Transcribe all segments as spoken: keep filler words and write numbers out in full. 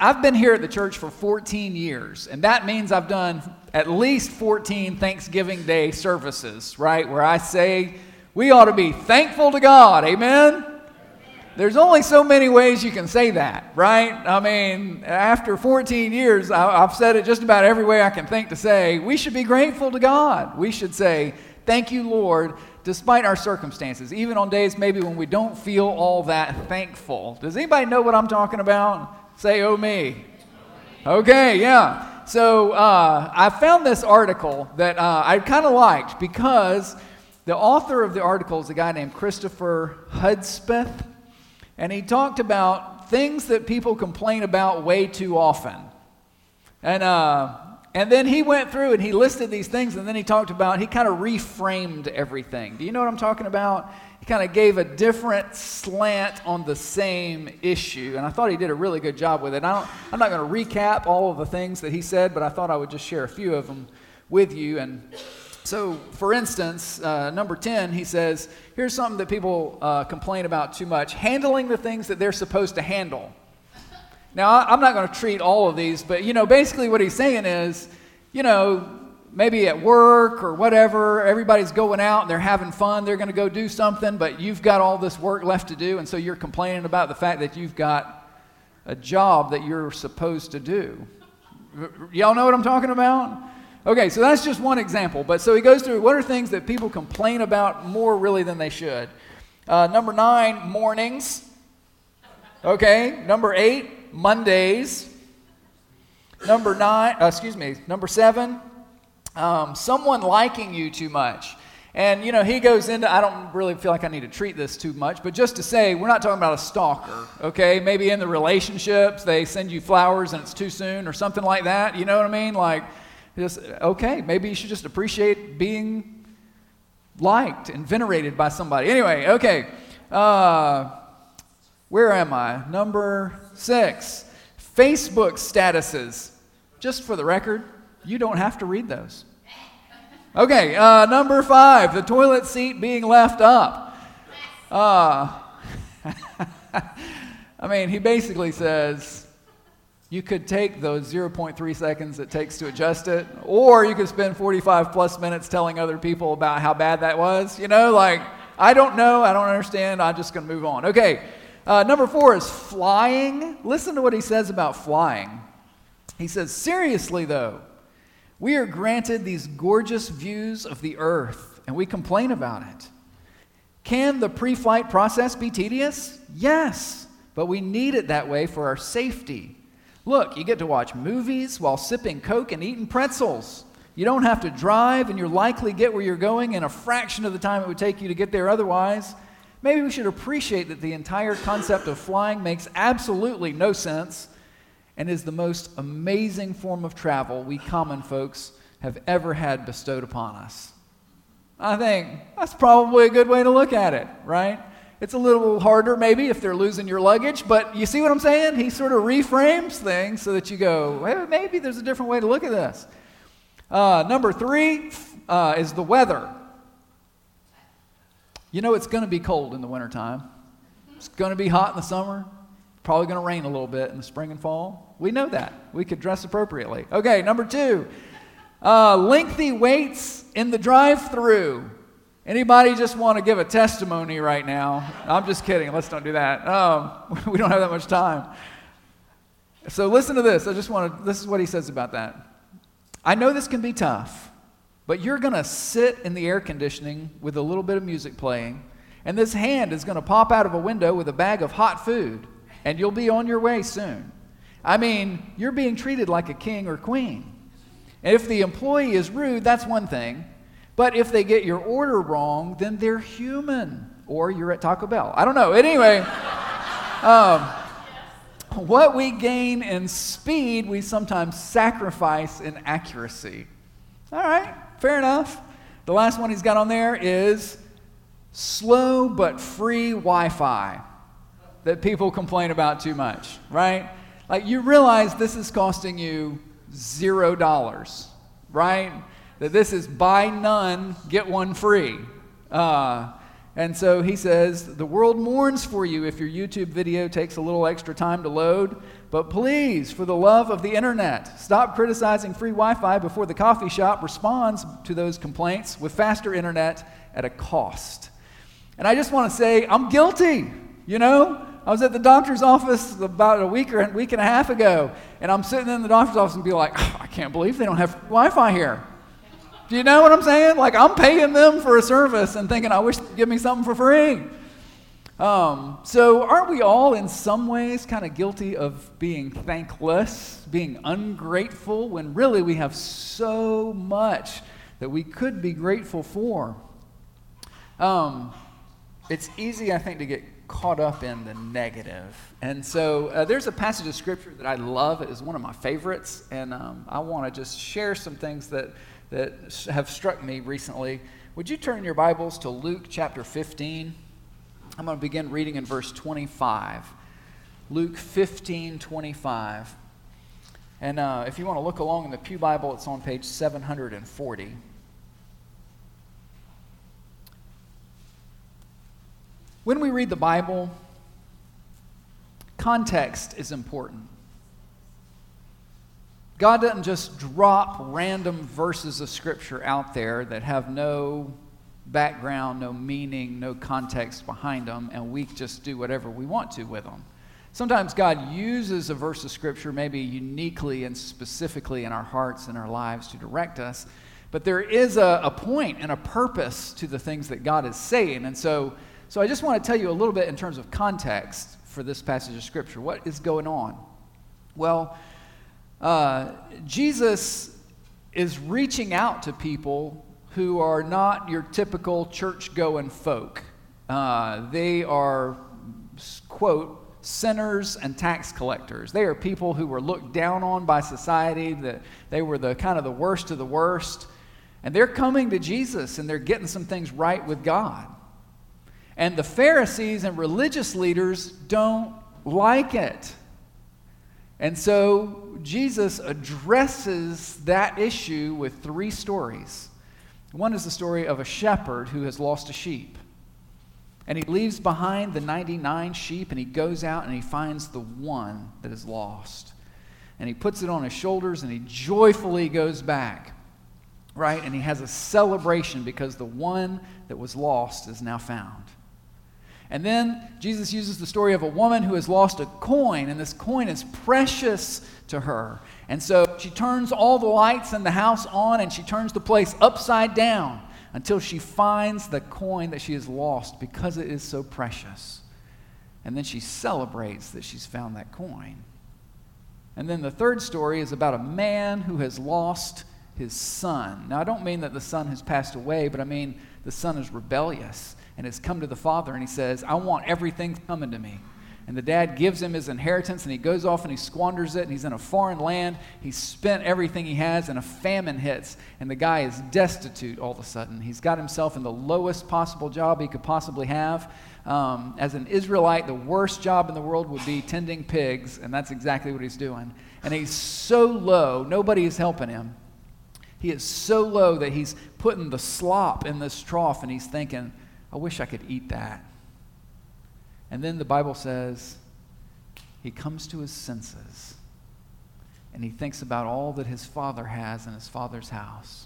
I've been here at the church for fourteen years, and that means I've done at least fourteen Thanksgiving Day services, right, where I say we ought to be thankful to God, amen? There's only so many ways you can say that, right? I mean, after fourteen years, I've said it just about every way I can think to say, we should be grateful to God. We should say, thank you, Lord, despite our circumstances, even on days maybe when we don't feel all that thankful. Does anybody know what I'm talking about? Say, oh me. Okay, yeah. So uh, I found this article that uh, I kind of liked because the author of the article is a guy named Christopher Hudspeth. And he talked about things that people complain about way too often. And uh, and then he went through and he listed these things, and then he talked about, he kind of reframed everything. Do you know what I'm talking about? He kind of gave a different slant on the same issue, and I thought he did a really good job with it. I don't, I'm not going to recap all of the things that he said, but I thought I would just share a few of them with you. And so, for instance, uh, number ten, he says, here's something that people uh, complain about too much: handling the things that they're supposed to handle. Now, I, I'm not going to treat all of these, but, you know, basically what he's saying is, you know, maybe at work or whatever, everybody's going out and they're having fun, they're going to go do something, but you've got all this work left to do, and so you're complaining about the fact that you've got a job that you're supposed to do. Y'all know what I'm talking about? Okay, so that's just one example. But so he goes through what are things that people complain about more really than they should. Uh, number nine, mornings. Okay, number eight, Mondays. Number nine, uh, excuse me, number seven, um, someone liking you too much. And, you know, he goes into, I don't really feel like I need to treat this too much, but just to say, we're not talking about a stalker, okay? Maybe in the relationships, they send you flowers and it's too soon or something like that, you know what I mean? Like, just, okay, maybe you should just appreciate being liked and venerated by somebody. Anyway, okay, uh, where am I? Number six, Facebook statuses. Just for the record, you don't have to read those. Okay, uh, number five, the toilet seat being left up. Uh, I mean, he basically says, you could take those zero point three seconds it takes to adjust it, or you could spend forty-five plus minutes telling other people about how bad that was. You know, like, I don't know, I don't understand, I'm just going to move on. Okay, uh, number four is flying. Listen to what he says about flying. He says, seriously though, we are granted these gorgeous views of the earth, and we complain about it. Can the pre-flight process be tedious? Yes, but we need it that way for our safety. Look, you get to watch movies while sipping Coke and eating pretzels. You don't have to drive, and you'll likely get where you're going in a fraction of the time it would take you to get there otherwise. Maybe we should appreciate that the entire concept of flying makes absolutely no sense and is the most amazing form of travel we common folks have ever had bestowed upon us. I think that's probably a good way to look at it, right? It's a little harder maybe if they're losing your luggage, but you see what I'm saying? He sort of reframes things so that you go, hey, maybe there's a different way to look at this. Uh, number three uh, is the weather. You know it's going to be cold in the wintertime. It's going to be hot in the summer. Probably going to rain a little bit in the spring and fall. We know that. We could dress appropriately. Okay, number two, uh, lengthy waits in the drive-thru. Anybody just want to give a testimony right now? I'm just kidding. Let's don't do that. Um, we don't have that much time. So listen to this. I just want to, this is what he says about that. I know this can be tough, but you're going to sit in the air conditioning with a little bit of music playing, and this hand is going to pop out of a window with a bag of hot food, and you'll be on your way soon. I mean, you're being treated like a king or queen. And if the employee is rude, that's one thing. But if they get your order wrong, then they're human. Or you're at Taco Bell. I don't know. Anyway, um, what we gain in speed, we sometimes sacrifice in accuracy. All right, fair enough. The last one he's got on there is slow but free Wi-Fi that people complain about too much, right? Like, you realize this is costing you zero dollars, right? That this is buy none, get one free. Uh, and so he says, the world mourns for you if your YouTube video takes a little extra time to load, But please, for the love of the internet, stop criticizing free Wi-Fi before the coffee shop responds to those complaints with faster internet at a cost. And I just want to say, I'm guilty, you know? I was at the doctor's office about a week or a week and a half ago, and I'm sitting in the doctor's office and be like, oh, I can't believe they don't have Wi-Fi here. Do you know what I'm saying? Like, I'm paying them for a service and thinking, I wish they'd give me something for free. Um, so aren't we all in some ways kind of guilty of being thankless, being ungrateful, when really we have so much that we could be grateful for? Um, it's easy, I think, to get caught up in the negative. And so uh, there's a passage of Scripture that I love. It is one of my favorites, and um, I want to just share some things that, that have struck me recently. Would you turn your Bibles to Luke chapter fifteen? I'm going to begin reading in verse twenty-five. Luke fifteen twenty-five. And uh, if you want to look along in the Pew Bible, it's on page seven hundred forty. When we read the Bible, context is important. God doesn't just drop random verses of Scripture out there that have no background, no meaning, no context behind them, and we just do whatever we want to with them. Sometimes God uses a verse of Scripture maybe uniquely and specifically in our hearts and our lives to direct us, but there is a, a point and a purpose to the things that God is saying. And so, so I just want to tell you a little bit in terms of context for this passage of Scripture. What is going on? Well, uh, Jesus is reaching out to people who are not your typical church-going folk. Uh, they are, quote, sinners and tax collectors. They are people who were looked down on by society, that they were the kind of the worst of the worst. And they're coming to Jesus, and they're getting some things right with God. And the Pharisees and religious leaders don't like it. And so Jesus addresses that issue with three stories. One is the story of a shepherd who has lost a sheep. And he leaves behind the ninety-nine sheep, and he goes out and he finds the one that is lost. And he puts it on his shoulders, and he joyfully goes back, right? And he has a celebration because the one that was lost is now found. And then Jesus uses the story of a woman who has lost a coin, and this coin is precious to her. And so she turns all the lights in the house on, and she turns the place upside down until she finds the coin that she has lost because it is so precious. And then she celebrates that she's found that coin. And then the third story is about a man who has lost his son. Now, I don't mean that the son has passed away, but I mean the son is rebellious and has come to the father, and he says, I want everything coming to me. And the dad gives him his inheritance, and he goes off and he squanders it, and he's in a foreign land. He's spent everything he has, and a famine hits, and the guy is destitute all of a sudden. He's got himself in the lowest possible job he could possibly have. Um, as an Israelite, the worst job in the world would be tending pigs, and that's exactly what he's doing. And he's so low, nobody is helping him. He is so low that he's putting the slop in this trough, and he's thinking, I wish I could eat that. And then the Bible says he comes to his senses, and he thinks about all that his father has in his father's house.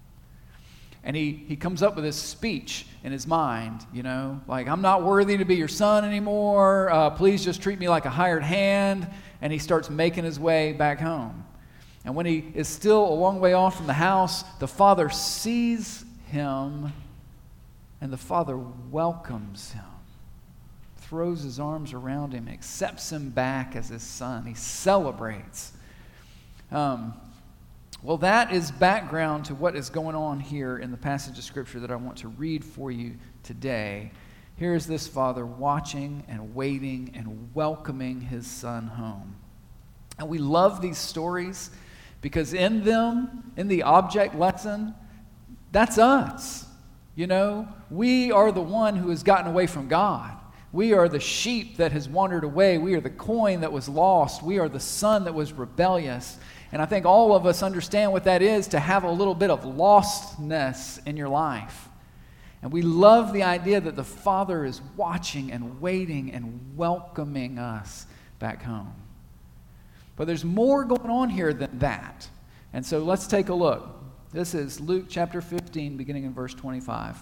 And he, he comes up with this speech in his mind, you know, like, I'm not worthy to be your son anymore. Uh, please just treat me like a hired hand. And he starts making his way back home. And when he is still a long way off from the house, the father sees him, and the father welcomes him, throws his arms around him, accepts him back as his son. He celebrates. Um, well, that is background to what is going on here in the passage of Scripture that I want to read for you today. Here is this father watching and waiting and welcoming his son home. And we love these stories because in them, in the object lesson, that's us. You know, we are the one who has gotten away from God. We are the sheep that has wandered away. We are the coin that was lost. We are the son that was rebellious. And I think all of us understand what that is, to have a little bit of lostness in your life. And we love the idea that the Father is watching and waiting and welcoming us back home. But there's more going on here than that. And so let's take a look. This is Luke chapter fifteen, beginning in verse twenty-five.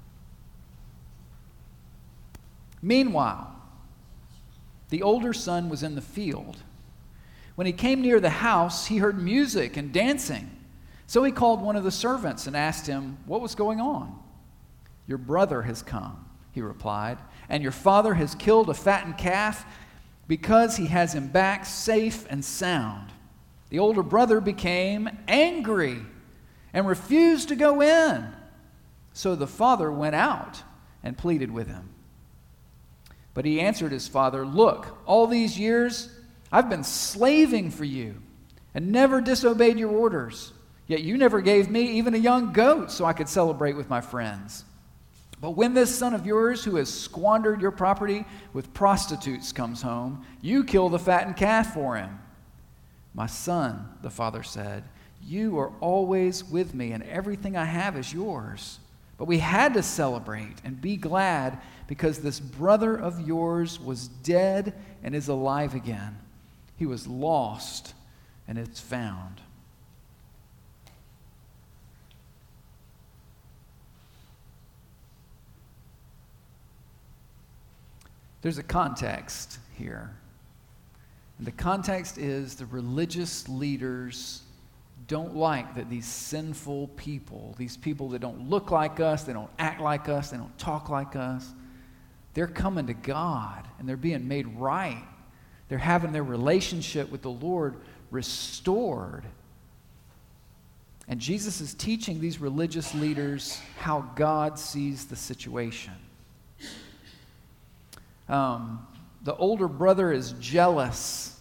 Meanwhile, the older son was in the field. When he came near the house, he heard music and dancing. So he called one of the servants and asked him what was going on. "Your brother has come," he replied, "and your father has killed a fattened calf because he has him back safe and sound." The older brother became angry and refused to go in. So the father went out and pleaded with him. But he answered his father, "Look, all these years I've been slaving for you and never disobeyed your orders. Yet you never gave me even a young goat so I could celebrate with my friends. But when this son of yours who has squandered your property with prostitutes comes home, you kill the fattened calf for him." "My son," the father said, "you are always with me, and everything I have is yours. But we had to celebrate and be glad because this brother of yours was dead and is alive again. He was lost and is found." There's a context here. And the context is the religious leaders don't like that these sinful people, these people that don't look like us, they don't act like us, they don't talk like us, they're coming to God and they're being made right. They're having their relationship with the Lord restored. And Jesus is teaching these religious leaders how God sees the situation. Um, the older brother is jealous.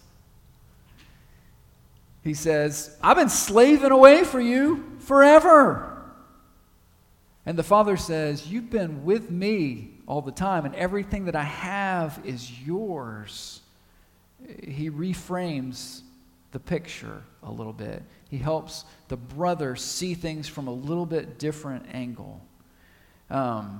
He says, "I've been slaving away for you forever." And the father says, "You've been with me all the time, and everything that I have is yours." He reframes the picture a little bit. He helps the brother see things from a little bit different angle. Um,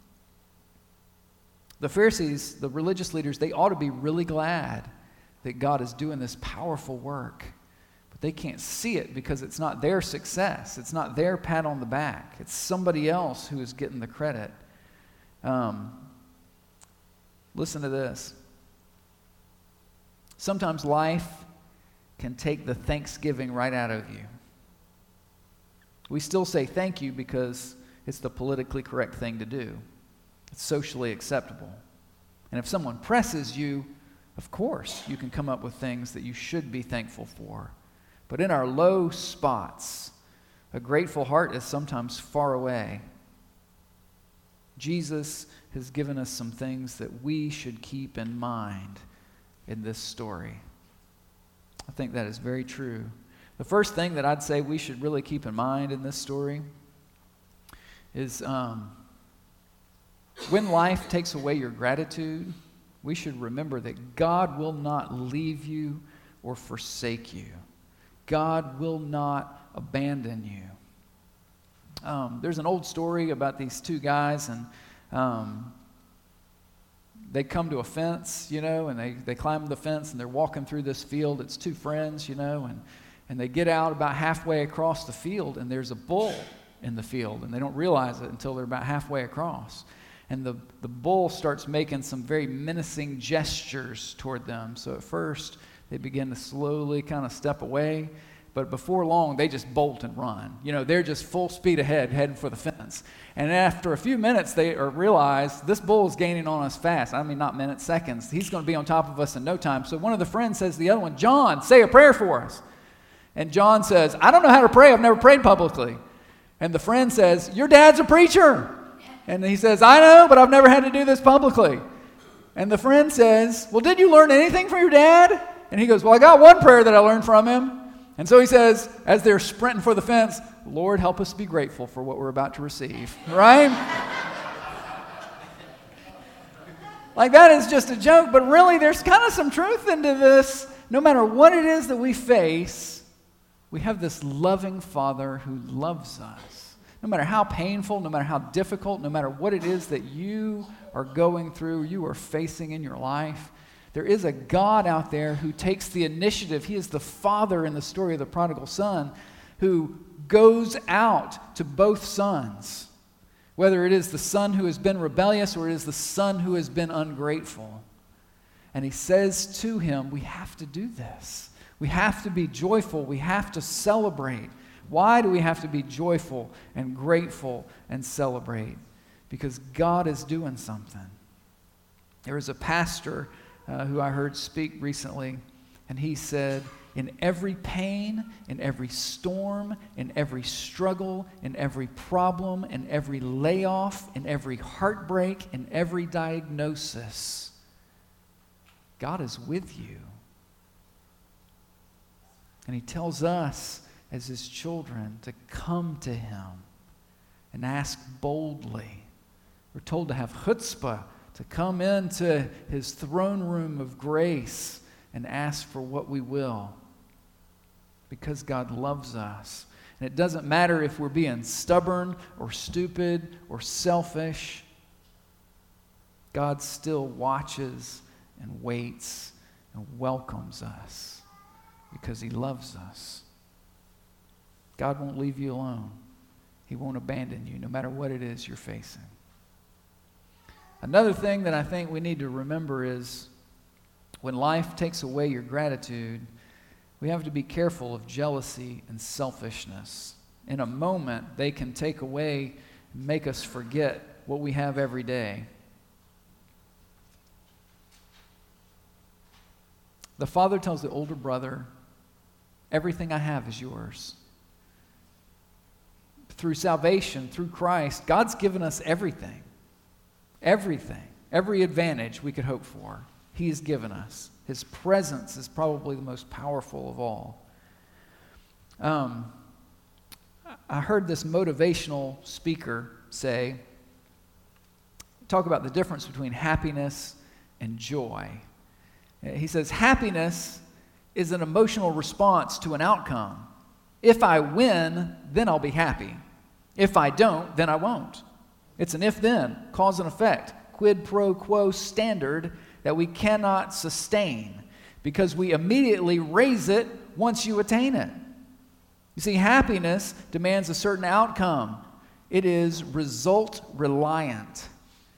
the Pharisees, the religious leaders, they ought to be really glad that God is doing this powerful work. But they can't see it because it's not their success. It's not their pat on the back. It's somebody else who is getting the credit. Um, listen to this. Sometimes life can take the thanksgiving right out of you. We still say thank you because it's the politically correct thing to do. It's socially acceptable. And if someone presses you, of course, you can come up with things that you should be thankful for. But in our low spots, a grateful heart is sometimes far away. Jesus has given us some things that we should keep in mind in this story. I think that is very true. The first thing that I'd say we should really keep in mind in this story is um, when life takes away your gratitude, we should remember that God will not leave you or forsake you. God will not abandon you. Um, there's an old story about these two guys, and um, they come to a fence, you know, and they, they climb the fence, and they're walking through this field. It's two friends, you know, and, and they get out about halfway across the field, and there's a bull in the field, and they don't realize it until they're about halfway across. And the, the bull starts making some very menacing gestures toward them. So at first, they begin to slowly kind of step away, but before long, they just bolt and run. You know, they're just full speed ahead, heading for the fence. And after a few minutes, they are realize this bull is gaining on us fast. I mean, not minutes, seconds. He's going to be on top of us in no time. So one of the friends says to the other one, "John, say a prayer for us." And John says, "I don't know how to pray. I've never prayed publicly." And the friend says, "Your dad's a preacher." And he says, "I know, but I've never had to do this publicly." And the friend says, "Well, did you learn anything from your dad?" And he goes, "Well, I got one prayer that I learned from him." And so he says, as they're sprinting for the fence, "Lord, help us be grateful for what we're about to receive." Right? Like, that is just a joke, but really there's kind of some truth into this. No matter what it is that we face, we have this loving Father who loves us. No matter how painful, no matter how difficult, no matter what it is that you are going through, you are facing in your life, There is a God out there who takes the initiative. He is the father in the story of the prodigal son who goes out to both sons, whether it is the son who has been rebellious or it is the son who has been ungrateful. And he says to him, we have to do this. We have to be joyful. We have to celebrate. Why do we have to be joyful and grateful and celebrate? Because God is doing something. There was a pastor uh, who I heard speak recently, and he said, in every pain, in every storm, in every struggle, in every problem, in every layoff, in every heartbreak, in every diagnosis, God is with you. And he tells us as his children to come to him and ask boldly. We're told to have chutzpah, to come into his throne room of grace and ask for what we will, because God loves us. And it doesn't matter if we're being stubborn or stupid or selfish. God still watches and waits and welcomes us because he loves us. God won't leave you alone. He won't abandon you no matter what it is you're facing. Another thing that I think we need to remember is when life takes away your gratitude, we have to be careful of jealousy and selfishness. In a moment, they can take away and make us forget what we have every day. The father tells the older brother, everything I have is yours. Through salvation, through Christ, God's given us everything. Everything. Every advantage we could hope for, he has given us. His presence is probably the most powerful of all. Um, I heard this motivational speaker say, talk about the difference between happiness and joy. He says, happiness is an emotional response to an outcome. If I win, then I'll be happy. If I don't, then I won't. It's an if-then, cause and effect, quid pro quo standard that we cannot sustain because we immediately raise it once you attain it. You see, happiness demands a certain outcome. It is result reliant.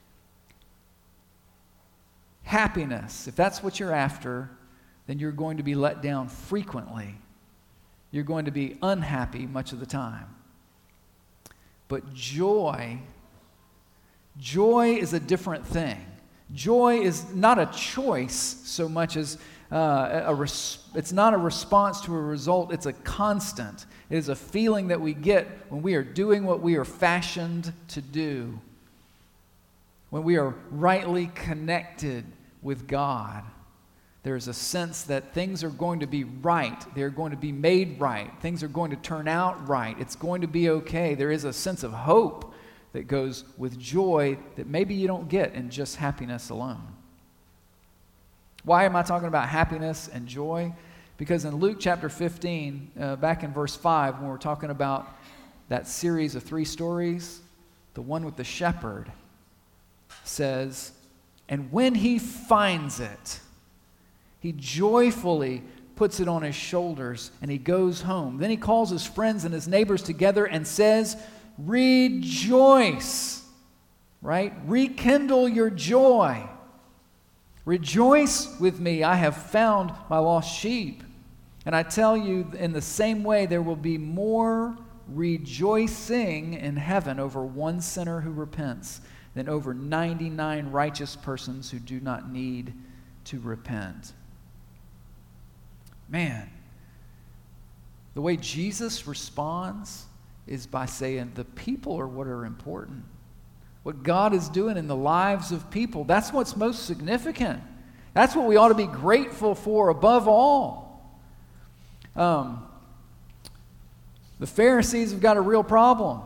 Happiness, if that's what you're after, then you're going to be let down frequently. You're going to be unhappy much of the time. But joy, joy is a different thing. Joy is not a choice so much as uh, a res- it's not a response to a result, it's a constant. It is a feeling that we get when we are doing what we are fashioned to do, when we are rightly connected with God. There's a sense that things are going to be right. They're going to be made right. Things are going to turn out right. It's going to be okay. There is a sense of hope that goes with joy that maybe you don't get in just happiness alone. Why am I talking about happiness and joy? Because in Luke chapter fifteen, uh, back in verse five, when we're talking about that series of three stories, the one with the shepherd says, and when he finds it, he joyfully puts it on his shoulders and he goes home. Then he calls his friends and his neighbors together and says, rejoice, right? Rekindle your joy. Rejoice with me, I have found my lost sheep. And I tell you, in the same way, there will be more rejoicing in heaven over one sinner who repents than over ninety-nine righteous persons who do not need to repent. Man, the way Jesus responds is by saying the people are what are important. What God is doing in the lives of people, that's what's most significant. That's what we ought to be grateful for above all. Um, the Pharisees have got a real problem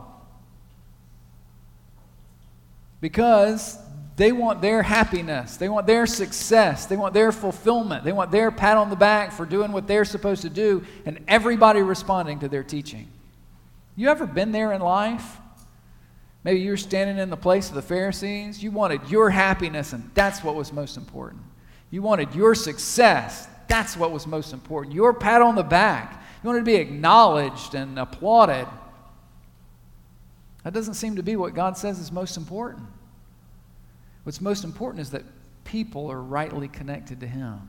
because they want their happiness. They want their success. They want their fulfillment. They want their pat on the back for doing what they're supposed to do, and everybody responding to their teaching. You ever been there in life? Maybe you're standing in the place of the Pharisees. You wanted your happiness, and that's what was most important. You wanted your success. That's what was most important. Your pat on the back. You wanted to be acknowledged and applauded. That doesn't seem to be what God says is most important. What's most important is that people are rightly connected to Him.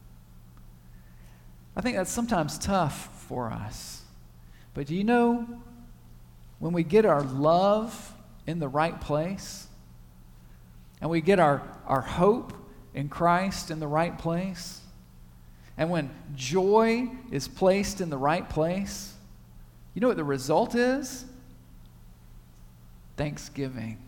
I think that's sometimes tough for us. But do you know, when we get our love in the right place, and we get our, our hope in Christ in the right place, and when joy is placed in the right place, you know what the result is? Thanksgiving.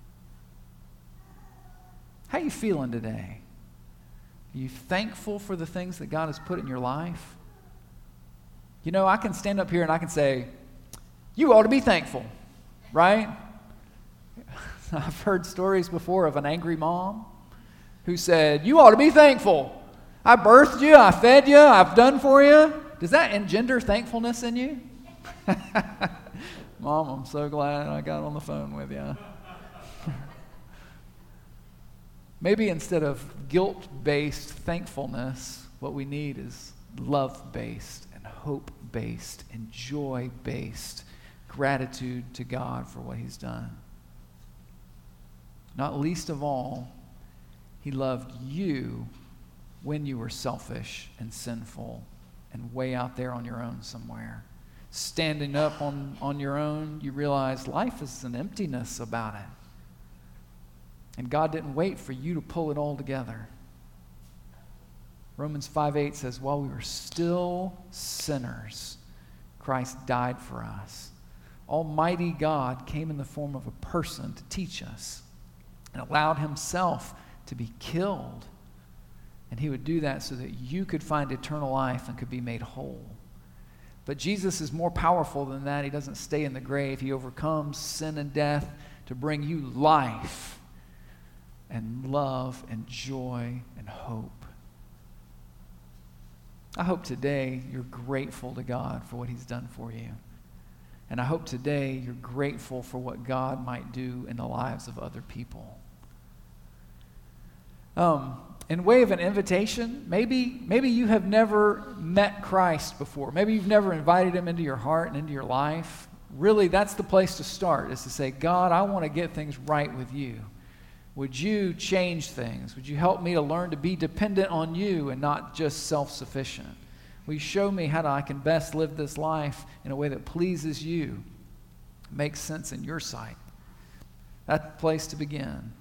How are you feeling today? Are you thankful for the things that God has put in your life? You know, I can stand up here and I can say, you ought to be thankful, right? I've heard stories before of an angry mom who said, you ought to be thankful. I birthed you, I fed you, I've done for you. Does that engender thankfulness in you? Mom, I'm so glad I got on the phone with you. Maybe instead of guilt-based thankfulness, what we need is love-based and hope-based and joy-based gratitude to God for what He's done. Not least of all, He loved you when you were selfish and sinful and way out there on your own somewhere. Standing up on, on your own, you realize life is an emptiness about it. And God didn't wait for you to pull it all together. Romans five eight says, while we were still sinners, Christ died for us. Almighty God came in the form of a person to teach us and allowed Himself to be killed. And He would do that so that you could find eternal life and could be made whole. But Jesus is more powerful than that. He doesn't stay in the grave. He overcomes sin and death to bring you life and love and joy and hope. I hope today you're grateful to God for what He's done for you. And I hope today you're grateful for what God might do in the lives of other people. Um, in way of an invitation, maybe, maybe you have never met Christ before. Maybe you've never invited Him into your heart and into your life. Really, that's the place to start, is to say, God, I want to get things right with you. Would you change things? Would you help me to learn to be dependent on you and not just self-sufficient? Will you show me how to, I can best live this life in a way that pleases you, makes sense in your sight? That's the place to begin.